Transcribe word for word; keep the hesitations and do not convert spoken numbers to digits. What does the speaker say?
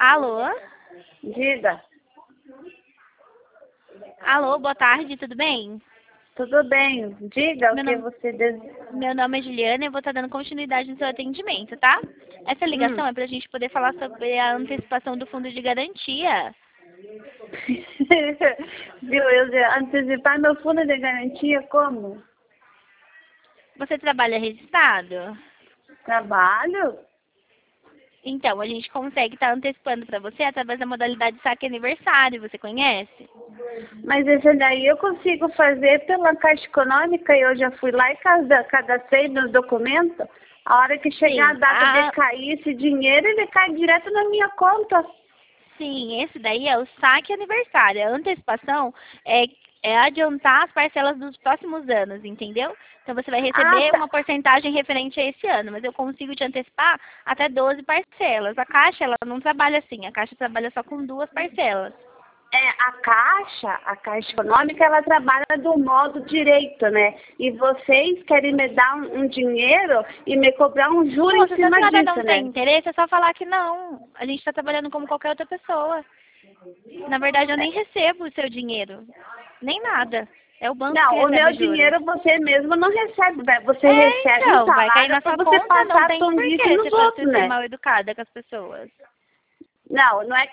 Alô? Diga. Alô, boa tarde, tudo bem? Tudo bem. Diga Meu o que nome, você deseja. meu nome é Juliana e eu vou estar dando continuidade no seu atendimento, tá? Essa ligação Hum. é para a gente poder falar sobre a antecipação do fundo de garantia. Viu? Eu já antecipar meu fundo de garantia como? Você trabalha registrado? Trabalho? Então, a gente consegue estar antecipando para você através da modalidade saque aniversário, você conhece? Mas esse daí eu consigo fazer pela Caixa Econômica e eu já fui lá e cada- cadastrei nos documentos. A hora que chegar Sim, a data a... de cair esse dinheiro, ele cai direto na minha conta. Sim, esse daí é o saque aniversário. A antecipação é, é adiantar as parcelas dos próximos anos, entendeu? Então você vai Ah, receber tá. uma porcentagem referente a esse ano, mas eu consigo te antecipar até doze parcelas. A Caixa, ela não trabalha assim, a Caixa trabalha só com duas parcelas. É, a Caixa, a Caixa Econômica, ela trabalha do modo direito, né? E vocês querem me dar um, um dinheiro e me cobrar um juro em Moça, se a cima senhora disso, não tem né? interesse, é só falar que não. A gente está trabalhando como qualquer outra pessoa. Na verdade, eu nem recebo o seu dinheiro. Nem nada. É o banco que Não, o recebe meu os juros. dinheiro você mesmo não recebe, né? Você É, recebe um então, vai cair salário na para sua você conta, não passar a tem tolice porquê nos você outros, ser né? mal educada com as pessoas. Não, não é